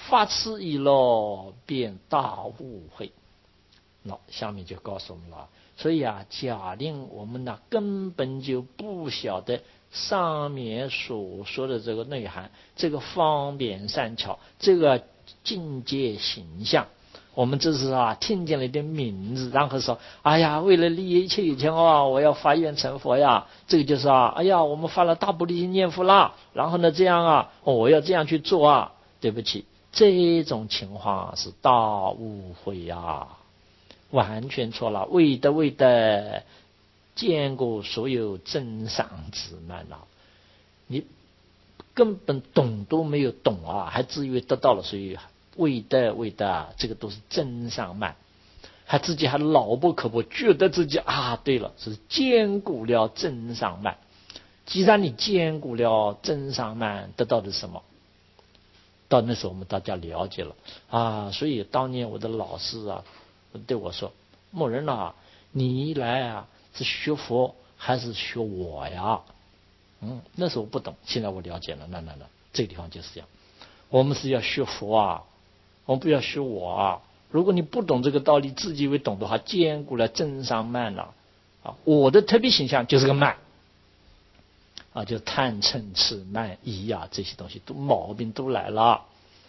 发此意了，便大误会。那下面就告诉我们了。所以啊，假定我们呢根本就不晓得上面所说的这个内涵，这个方便善巧，这个境界形象，我们只是听见了一点名字，然后说哎呀，为了利益一切有情我要发愿成佛呀，这个就是哎呀，我们发了大菩提心念佛啦，然后呢这样我要这样去做对不起，这种情况是大误会完全错了，为的见过所有真上之慢你根本懂都没有懂还自以为得到了，所以为的这个都是真上慢，还自己还牢不可破，觉得自己对了，是兼顾了真上慢。既然你兼顾了真上慢，得到的什么？到那时候我们大家了解了所以当年我的老师对我说，某人你来是学佛还是学我呀？那时候不懂，现在我了解了。那这个地方就是这样，我们是要学佛我们不要学我如果你不懂这个道理，自己以为懂的话，兼顾了真上慢我的特别形象就是个慢就贪嗔痴慢疑这些东西都毛病都来了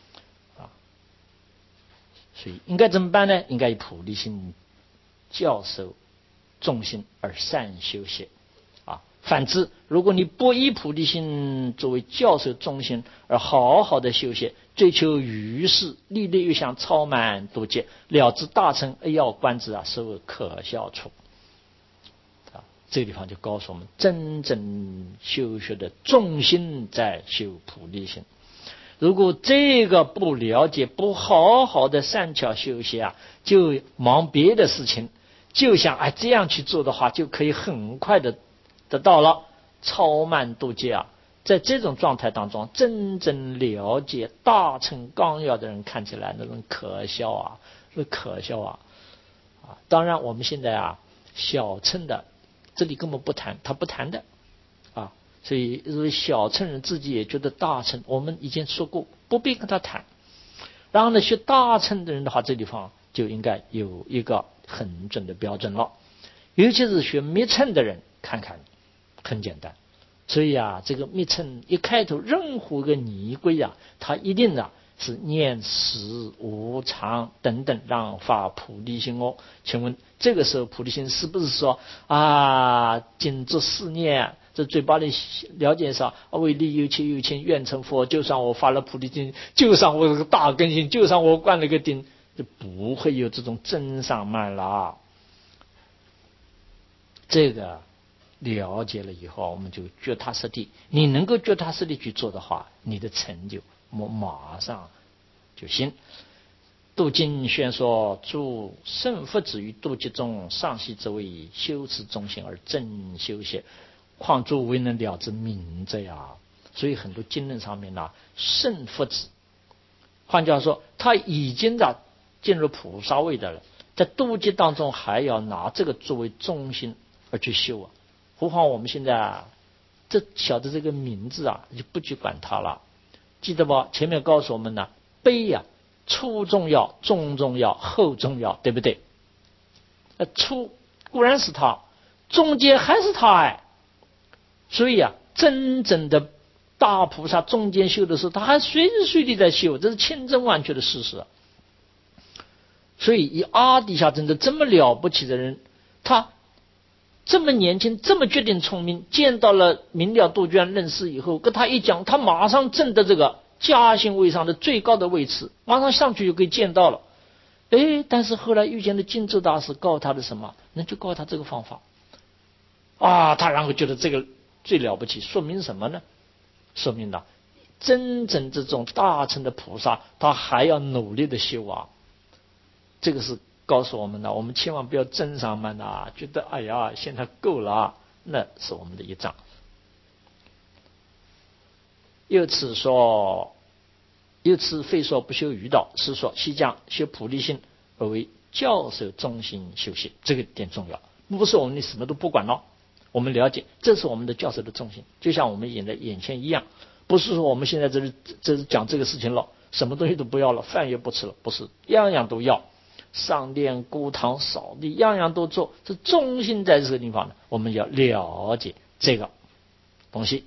所以应该怎么办呢？应该以菩提心教授众心而善修习反之，如果你不以菩提心作为教授众心而好好的修习，追求于事，历历又想超满多劫，了知大乘扼要观之实为可笑处这个地方就告诉我们，真正修学的重心在修菩提心。如果这个不了解，不好好的善巧修习就忙别的事情，就想这样去做的话，就可以很快的得到了超慢度界在这种状态当中，真正了解大乘纲要的人看起来那种可笑是可笑当然我们现在小乘的这里根本不谈，他不谈的所以小乘人自己也觉得大乘，我们以前说过不必跟他谈。然后呢，学大乘的人的话，这地方就应该有一个很准的标准了。尤其是学密乘的人，看看很简单。所以这个密乘一开头任何个仪规他一定是念实无常等等，让发菩提心请问这个时候菩提心是不是说仅做四念这嘴巴里了解上为利有情有情愿成佛，就算我发了菩提心，就算我这个大根性，就算我灌了个顶，就不会有这种真上慢了这个了解了以后，我们就脚踏实地。你能够脚踏实地去做的话，你的成就马上就行。度经宣说，诸圣佛子于度劫中，上系之为修持中心而正修习，况诸未能了之明者所以很多经论上面圣佛子，换句话说，他已经进入菩萨位的了，在度劫当中还要拿这个作为中心而去修何况我们现在这晓得这个名字就不去管它了。记得不？前面告诉我们悲初重要，中重要，后重要，对不对？初固然是他，中间还是他所以真正的大菩萨中间修的时候，他还随时随地在修，这是千真万确的事实。所以以阿底峡真的这么了不起的人，他这么年轻，这么决定聪明，见到了明了杜鹃认识以后，跟他一讲，他马上证得这个嘉兴位上的最高的位置，马上上去就可以见到了。但是后来遇见了净州大师，告诉他的什么？那就告诉他这个方法他然后觉得这个最了不起，说明什么呢？说明真正这种大乘的菩萨，他还要努力的修这个是告诉我们我们千万不要真上慢觉得现在够了那是我们的一障。又此非说不修余道，是说西将修菩提心而为教授中心修习，这个点重要。不是我们什么都不管了，我们了解这是我们的教授的重心，就像我们眼前一样，不是说我们现在这是讲这个事情了， 什么东西都不要了，饭也不吃了，不是，样样都要，上殿供堂扫地，样样都做。这中心在这个地方呢，我们要了解这个东西。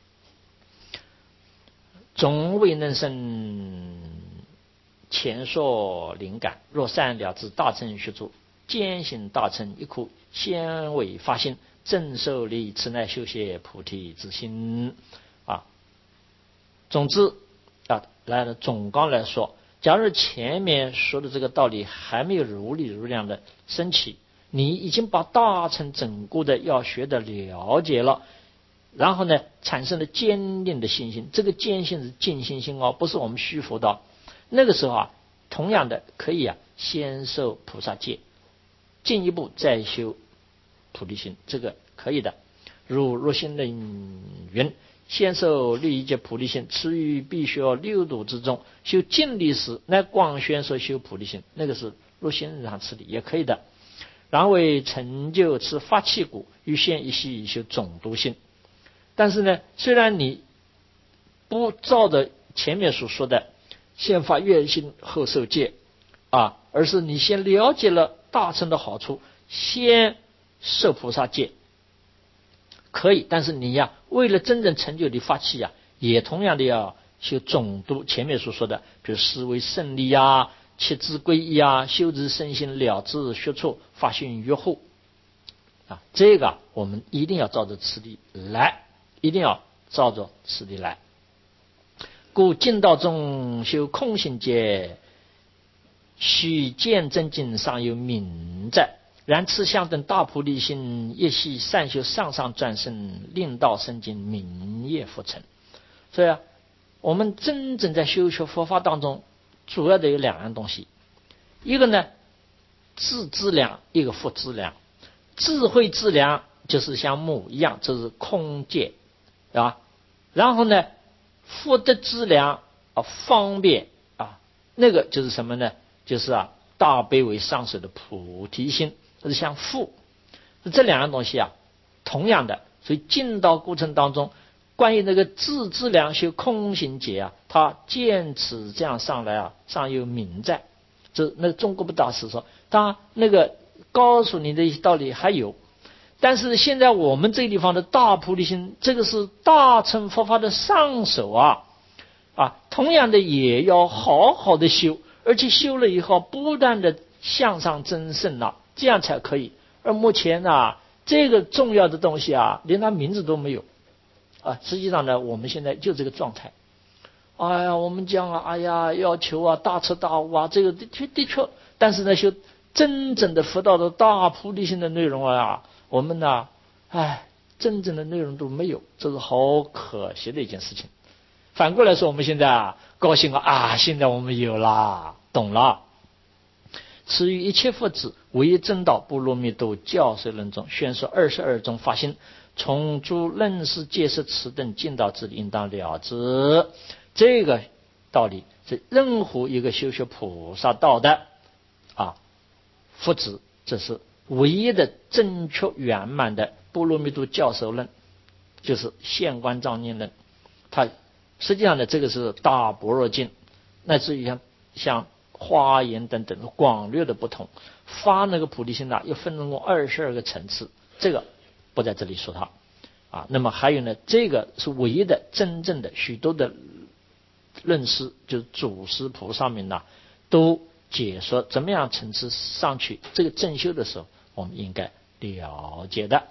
总未能生前所灵感，若善了知大乘学处，坚行大乘一苦，先为发心，正受利，此乃修学菩提之心啊。总之啊，总纲来说，假如前面说的这个道理还没有如理如量的升起，你已经把大乘整个的要学的了解了，然后呢，产生了坚定的信心。这个坚信是尽心心不是我们虚浮的。那个时候啊，同样的可以先受菩萨戒，进一步再修菩提心，这个可以的。如入心论云：先受利益界菩提心，此于必学六度之中，修净力时，乃广宣说修菩提心。那个是入心上次第也可以的。然为成就此发气故，于现一息修总度心。但是呢，虽然你不照着前面所说的先发愿心后受戒而是你先了解了大乘的好处，先受菩萨戒可以。但是你为了真正成就你发气也同样的要修总度，前面所说的比如思维胜利切知归依修持身心，了知学处，发心于后这个我们一定要照着此理来，一定要照着此理来。故净道中修空性戒，须见真经上有明在。然此相等大菩提心，一系善修上上转生，令道生经，明业复成。所以我们真正在修学佛法当中，主要的有两样东西，一个呢智资粮，一个福资粮。智慧资粮就是像木一样，这是空戒然后呢福德资粮方便那个就是什么呢？就是大悲为上首的菩提心，这是像福。这两样东西同样的，所以进道过程当中，关于那个智资粮修空行解他见此这样上来上有明在。这那中国不大师说，他那个告诉你的一些道理还有，但是现在我们这个地方的大菩提心，这个是大乘佛法的上首同样的也要好好的修，而且修了以后不断的向上增胜这样才可以。而目前这个重要的东西连他名字都没有实际上呢，我们现在就这个状态。我们讲要求大彻大悟这个的确，但是呢，修真正的佛道的大菩提心的内容我们真正的内容都没有，这是好可惜的一件事情。反过来说，我们现在高兴现在我们有了，懂了。此于一切佛子唯一真道波罗蜜多教授论中宣说22种发心，从诸论师戒识此等尽道之理，应当了知。这个道理是任何一个修学菩萨道的佛子，这是唯一的正确圆满的波罗蜜多教授论，就是现观藏念论。它实际上呢，这个是大般若经，乃至于像华严等等广略的不同。发那个菩提心又分成过22个层次，这个不在这里说它那么还有呢，这个是唯一的真正的许多的论师，就是祖师菩萨们都解说怎么样层次上去，这个正修的时候我们应该了解的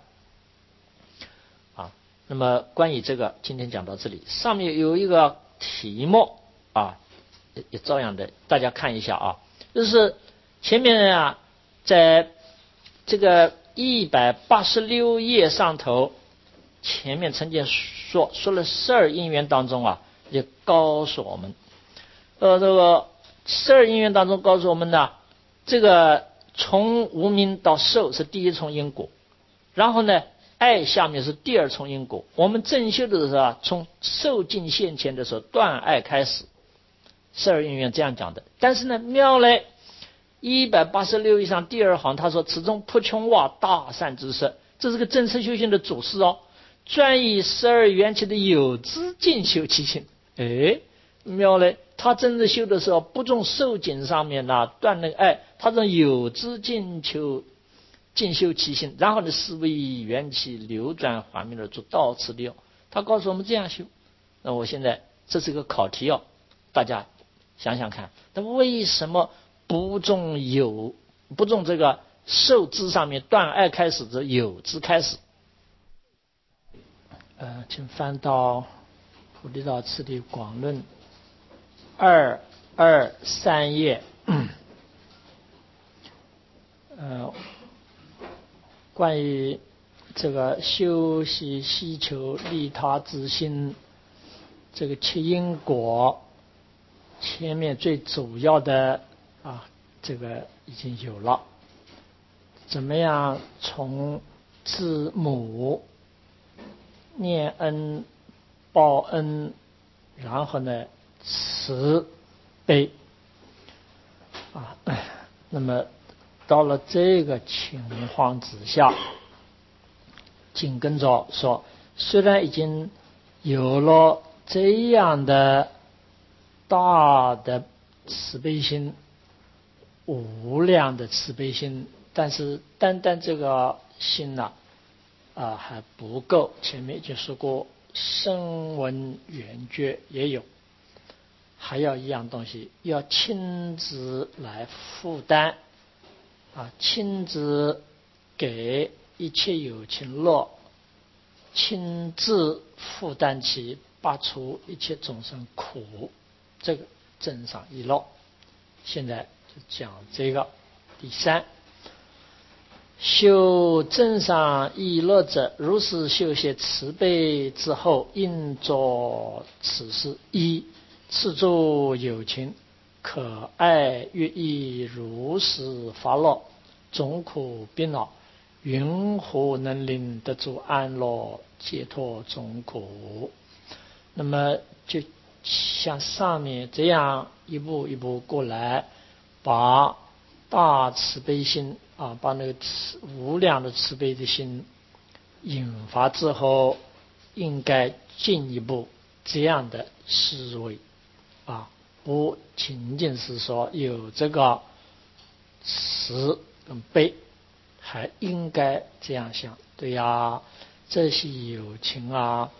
那么关于这个今天讲到这里，上面有一个题目也照样的大家看一下就是前面在这个186页上头，前面曾经说了12因缘当中也告诉我们这个12因缘当中告诉我们这个从无明到受是第一重因果，然后呢爱下面是第二重因果。我们正修的时候从受尽现前的时候断爱开始，12因缘这样讲的。但是呢妙嘞，186页上第二行他说，此中普穷瓦大善之色，这是个正式修行的祖师专以12缘起的有知尽修其心。 妙嘞！他真的修的时候，不种受景上面断那个爱，他从有知进修其心，然后呢，思维缘起流转环灭的做道次利用。他告诉我们这样修。那我现在这是个考题大家想想看，那为什么不种这个受知上面断爱开始的有知开始？请翻到《菩提道次第广论》223页，关于这个修习希求利他之心，这个七因果，前面最主要的这个已经有了。怎么样从知母念恩报恩，然后呢慈悲那么到了这个情况之下，紧跟着说，虽然已经有了这样的大的慈悲心，无量的慈悲心，但是单单这个心还不够。前面就说过，声闻缘觉也有，还要一样东西，要亲自来负担亲自给一切有情乐，亲自负担起拔除一切众生苦，这个正上一乐。现在就讲这个第三，修正上一乐者，如是修习慈悲之后，应作此事：一、次诸有情可爱乐意如是发乐，众苦病恼云何能令得住安乐解脱众苦？那么就像上面这样一步一步过来，把大慈悲心把那个无量的慈悲的心引发之后，应该进一步这样的思维不仅仅是说有这个慈跟悲，还应该这样想。对呀，这些有情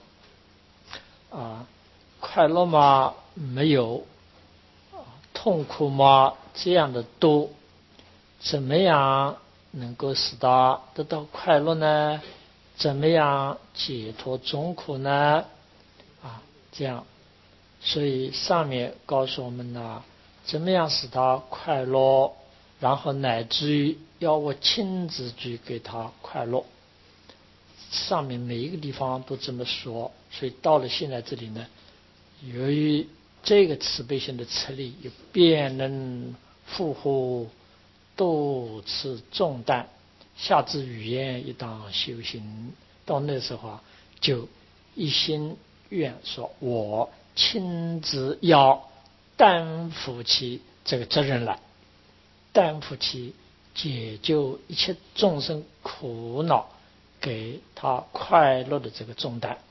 快乐吗？没有。痛苦吗？这样的多。怎么样能够使他得到快乐呢？怎么样解脱众苦呢？这样，所以上面告诉我们怎么样使他快乐，然后乃至于要我亲自去给他快乐。上面每一个地方都这么说，所以到了现在这里呢，由于这个慈悲心的策力也便能负荷多次重担，下至语言一当修行。到那时候就一心愿说，我亲自要担负起这个责任来，担负起解救一切众生苦恼，给他快乐的这个重担。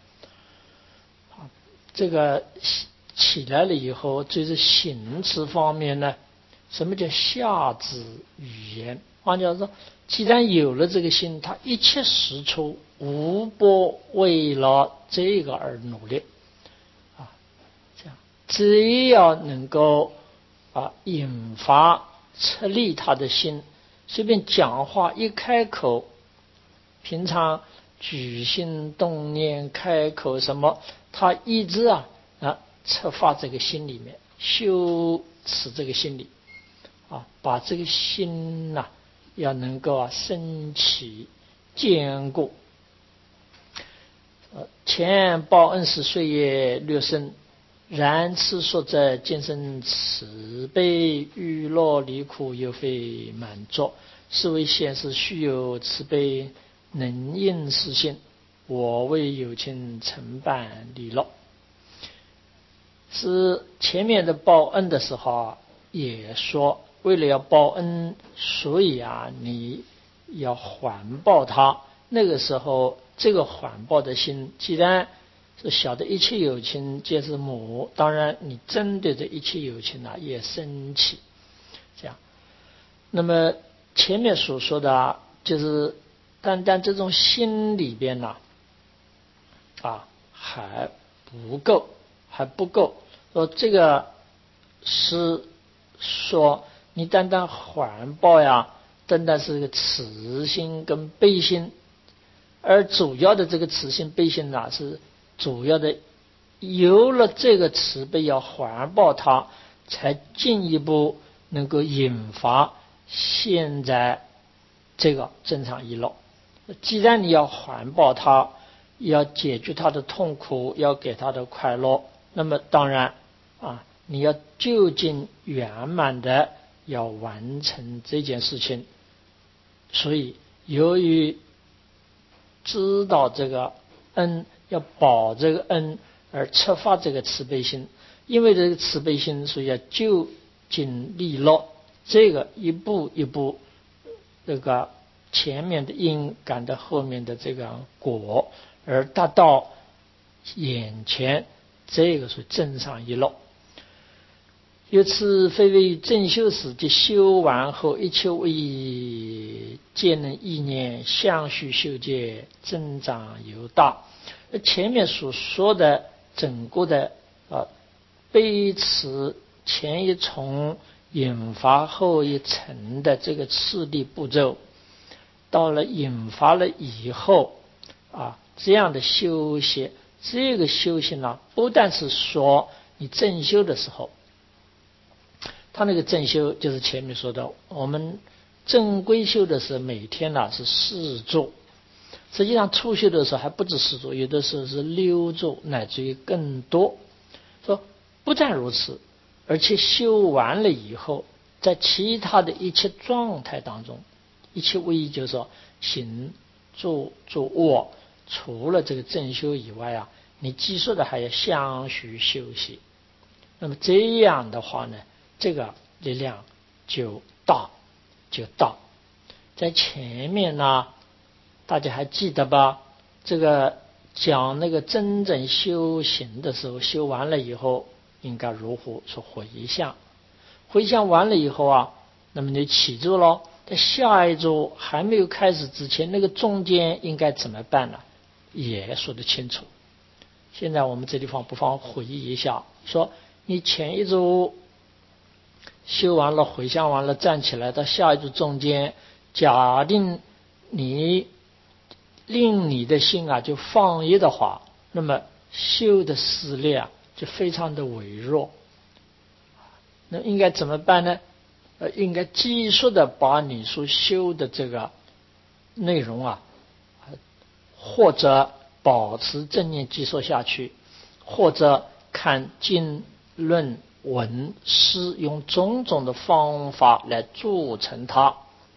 这个起来了以后，就是行持方面呢，什么叫下至语言？换句话说，既然有了这个心，他一切时处无不为了这个而努力这样只要能够引发策力他的心，随便讲话一开口，平常举心动念开口什么，他一直策发这个心里面，修持这个心里把这个心要能够升起坚固。前报恩时岁月略深，然此说者今生慈悲欲乐离苦又非满足，是为显示须有慈悲能应实现，我为有情承办利乐。是前面的报恩的时候也说，为了要报恩，所以你要环抱他。那个时候这个环抱的心，既然是晓得一切有情皆是魔，当然你针对这一切有情也生气，这样。那么前面所说的就是单单这种心里边还不够，还不够。说这个是说你单单环抱单单是个慈心跟悲心，而主要的这个慈心悲心是主要的有了这个慈悲要环抱它，才进一步能够引发现在这个正常一乐。既然你要环抱它，要解决他的痛苦，要给他的快乐，那么当然你要就近圆满的要完成这件事情。所以由于知道这个恩，要保这个恩而策发这个慈悲心，因为这个慈悲心所以要就近利乐，这个一步一步这个前面的因赶到后面的这个果，而达到眼前，这个是正上一乐。由此非为正修时，即修完后一切为皆能意念相续修戒，增长尤大。前面所说的整个的悲慈前一重引发后一层的这个次第步骤，到了引发了以后这样的修习，这个修行不但是说你正修的时候，他那个正修就是前面说的，我们正规修的时候每天是4座，实际上初修的时候还不止4座，有的时候是6座乃至于更多。说不但如此，而且修完了以后，在其他的一切状态当中，一切位就是说行坐坐卧，除了这个正修以外你基础的还要相续修习。那么这样的话呢，这个力量就大。在前面大家还记得吧？这个讲那个真正修行的时候，修完了以后应该如何说回向？回向完了以后那么你起坐了，在下一座还没有开始之前，那个中间应该怎么办呢？也说得清楚。现在我们这地方不妨回忆一下，说你前一座修完了，回向完了，站起来到下一座中间，假定你令你的心就放逸的话，那么修的势力就非常的微弱。那应该怎么办呢？应该继续的把你所修的这个内容或者保持正念继续下去，或者看经论文诗，用种种的方法来铸成它。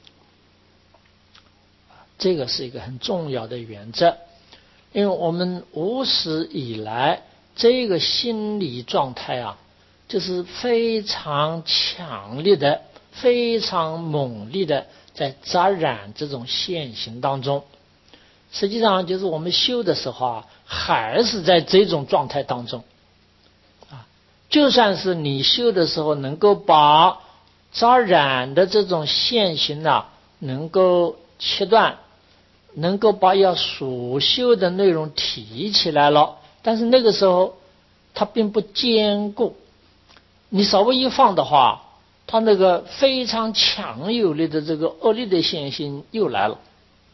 这个是一个很重要的原则，因为我们无始以来这个心理状态就是非常强烈的、非常猛烈的在杂染这种现行当中。实际上就是我们修的时候还是在这种状态当中就算是你修的时候能够把杂染的这种现行能够切断，能够把要所修的内容提起来了，但是那个时候它并不坚固，你稍微一放的话，它那个非常强有力的这个恶劣的现行又来了。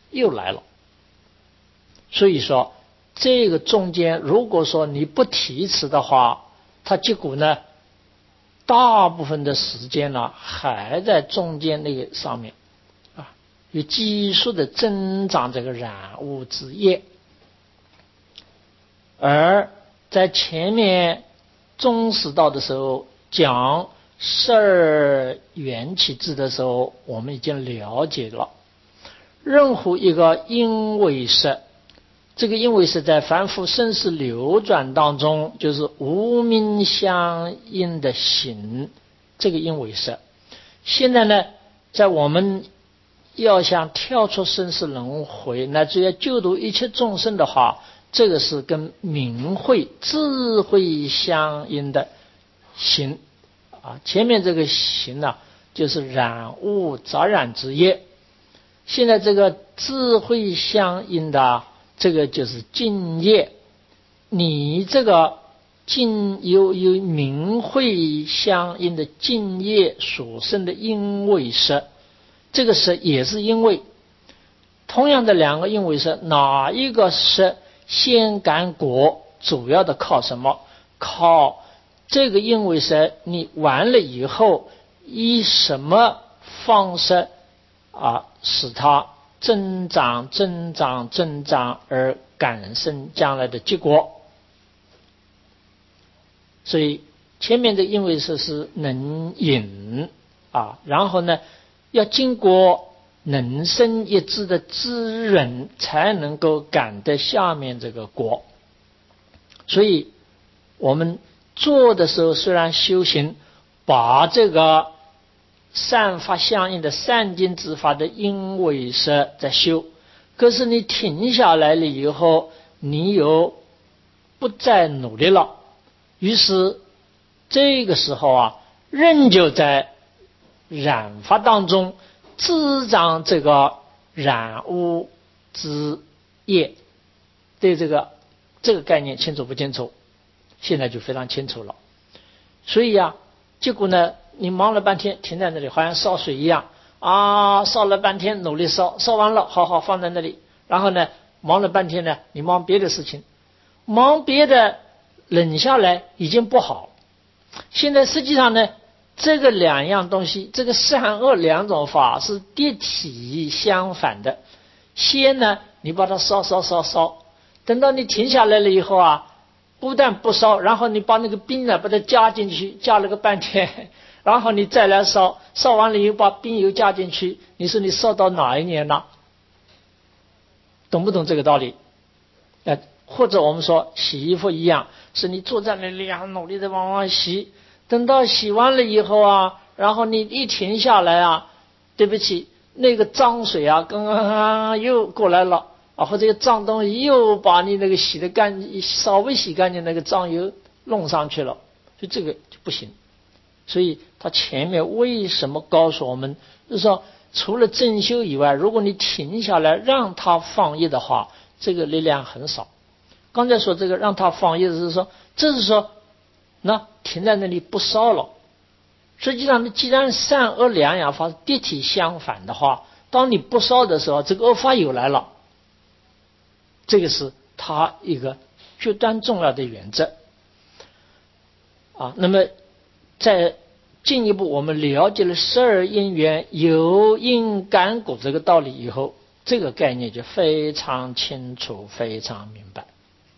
所以说这个中间如果说你不提持的话，它结果呢大部分的时间还在中间那个上面有急速的增长这个染污之业。而在前面中士道的时候讲12缘起智的时候，我们已经了解了任何一个因为识，这个因为是在凡夫生死流转当中，就是无明相应的行，这个因为识。现在呢，在我们要想跳出生死轮回，乃至于救度一切众生的话， 这个是跟明慧智慧相应的行啊。前面这个行呢，就是染污杂染之业。现在这个智慧相应的这个就是净业。你这个有明慧相应的净业所生的因位色，这个色也是因为同样的两个因位色，哪一个色先感果，主要的靠什么？靠这个因位色你完了以后，以什么方式使它增长而感生将来的结果。所以前面的因为是能引然后呢要经过能生一致的滋润，才能够感得下面这个果。所以我们做的时候，虽然修行把这个善法相应的善尽之法的因为识在修，可是你停下来了以后，你又不再努力了，于是这个时候仍旧在染法当中滋长这个染污之业。对这个概念清楚不清楚？现在就非常清楚了。所以结果呢，你忙了半天停在那里，好像烧水一样烧了半天努力烧完了，好好放在那里，然后呢忙了半天呢，你忙别的事情，忙别的冷下来已经不好。现在实际上呢，这个两样东西，这个善恶两种法是谛体相反的。先呢你把它烧，等到你停下来了以后不但不烧，然后你把那个冰呢把它加进去，加了个半天，然后你再来烧完了以后把冰油加进去，你说你烧到哪一年了？懂不懂这个道理？或者我们说洗衣服一样，是你坐在那里努力的往洗，等到洗完了以后然后你一停下来对不起，那个脏水刚刚又过来了或者脏东西又把你那个洗得干稍微洗干净那个脏油弄上去了，所以这个就不行。所以他前面为什么告诉我们，就是说除了正修以外，如果你停下来让它放逸的话，这个力量很少。刚才说这个让它放逸是说，这是说那停在那里不烧了。实际上既然善恶两样法谛体相反的话，当你不烧的时候，这个恶法又来了。这个是它一个绝端重要的原则那么在进一步我们了解了十二因缘有因感果这个道理以后，这个概念就非常清楚非常明白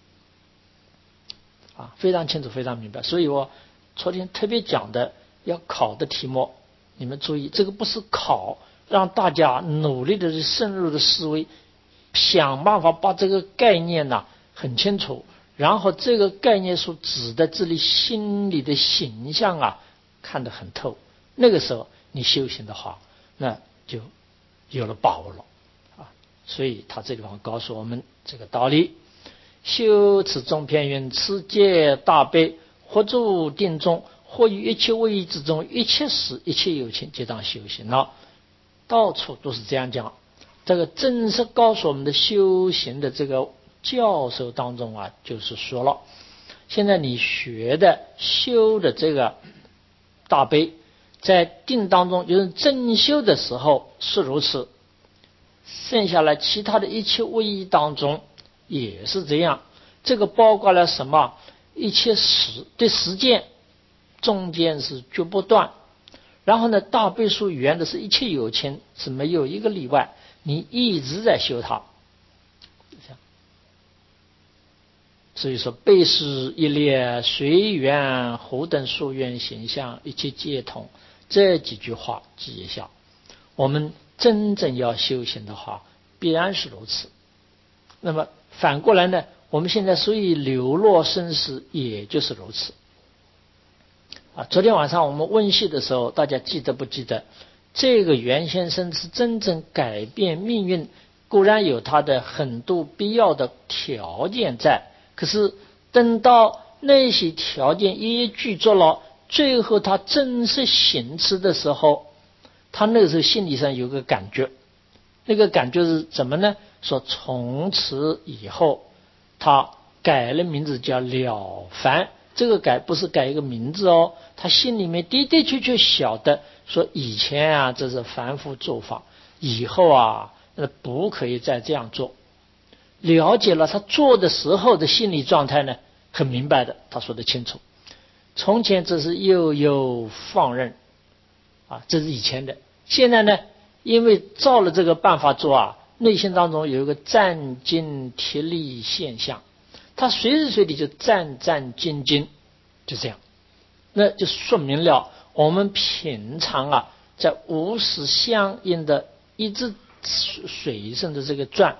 非常清楚非常明白。所以我昨天特别讲的要考的题目，你们注意，这个不是考，让大家努力的深入的思维，想办法把这个概念很清楚，然后这个概念所指的这里心里的形象看得很透，那个时候你修行的话，那就有了把握了所以他这地方告诉我们这个道理：修持中篇云，持戒大悲，或住定中，或于一切位移之中，一切时一切有情，皆当修行了。到处都是这样讲。这个正式告诉我们的修行的这个教授当中就是说了，现在你学的修的这个大悲，在定当中就是正修的时候是如此，剩下来其他的一切位移当中也是这样。这个包括了什么？一切对实践中间是绝不断，然后呢大悲数语言的是一切有情是没有一个例外，你一直在修它。所以说悲是一列随缘何等数缘形象一切皆同，这几句话记一下。我们真正要修行的话必然是如此。那么反过来呢，我们现在所以流落生死也就是如此昨天晚上我们温习的时候，大家记得不记得这个原先生是真正改变命运固然有它的很多必要的条件在，可是等到那些条件一具足了，最后他正式行持的时候，他那个时候心理上有个感觉，那个感觉是怎么呢？说从此以后他改了名字叫了凡，这个改不是改一个名字哦，他心里面的的确确晓得说以前啊这是凡夫做法，以后啊不可以再这样做。了解了他做的时候的心理状态呢，很明白的，他说得清楚。从前这是悠悠放任啊，这是以前的。现在呢，因为照了这个办法做啊，内心当中有一个战兢贴力现象，他随时随地就战战兢兢，就这样。那就说明了我们平常啊，在无始相应的一直随顺的这个转，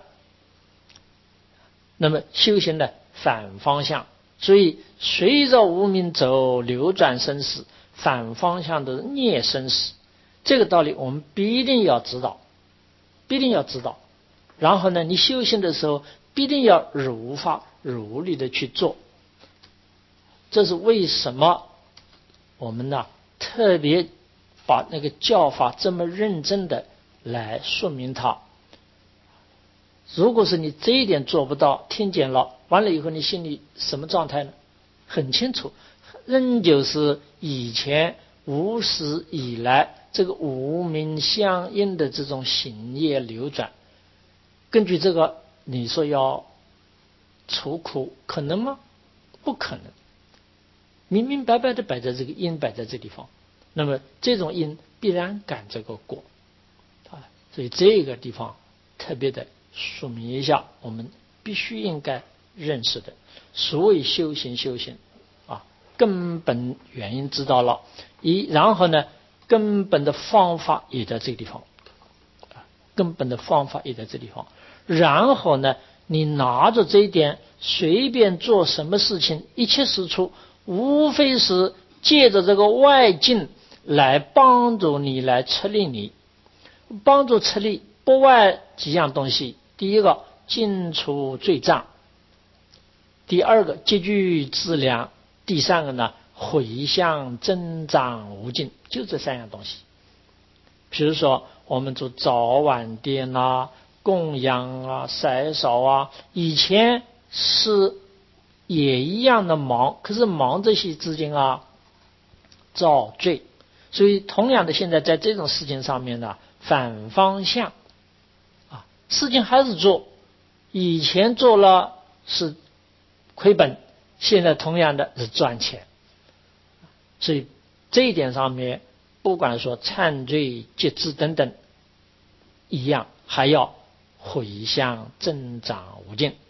那么修行的反方向，所以随着无明走，流转生死，反方向的孽生死，这个道理我们必定要知道，必定要知道。然后呢，你修行的时候必定要如法如律的去做。这是为什么我们呢特别把那个教法这么认真的来说明它。如果是你这一点做不到，听见了完了以后，你心里什么状态呢？很清楚，仍旧是以前无始以来这个无明相应的这种行业流转。根据这个，你说要除苦可能吗？不可能，明明白白的摆在这个因摆在这地方，那么这种因必然感这个果啊，所以这个地方特别的说明一下，我们必须应该认识的。所谓修行啊，根本原因知道了，然后呢，根本的方法也在这个地方，根本的方法也在这地方。然后呢，你拿着这一点随便做什么事情，一切事出，无非是借着这个外境来帮助你，来策力你。帮助策力不外几样东西，第一个尽除罪障，第二个积聚资粮，第三个呢回向增长无尽，就这三样东西。比如说我们做早晚殿啊，供养啊，筛扫啊，以前是也一样的忙，可是忙这些资金啊造罪，所以同样的现在在这种事情上面呢，反方向啊，事情还是做，以前做了是亏本，现在同样的是赚钱。所以这一点上面，不管说忏罪节制等等一样，还要回向增长无尽。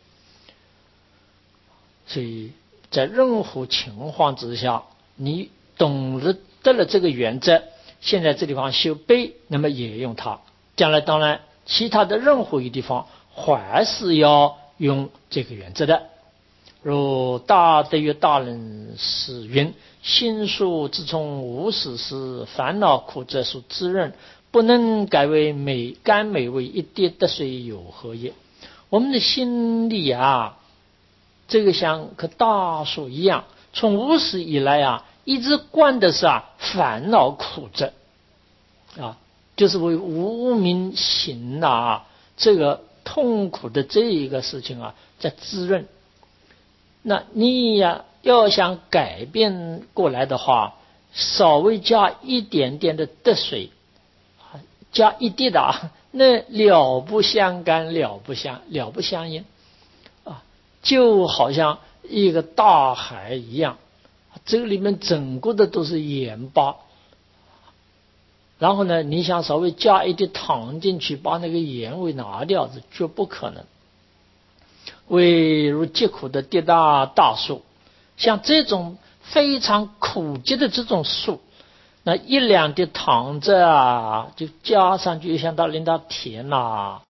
所以在任何情况之下，你懂得了这个原则，现在这地方修悲，那么也用它，将来当然其他的任何一个地方还是要用这个原则的。如大德于大人是云：心术自从无始时，烦恼苦则属滋润，不能改为甘美味一滴得水有何业？我们的心里啊，这个像棵大树一样，从无始以来啊，一直灌的是烦恼苦则啊，就是为无明行这个痛苦的这一个事情在滋润。那你要想改变过来的话，稍微加一点点的得水，加一滴的那了不相干，了不相应啊，就好像一个大海一样，这个里面整个的都是盐巴。然后呢，你想稍微加一滴糖进去，把那个盐味拿掉，这绝不可能。唯如疾苦的跌大树，像这种非常苦疾的这种树，那一两滴糖子就加上去，像到令它甜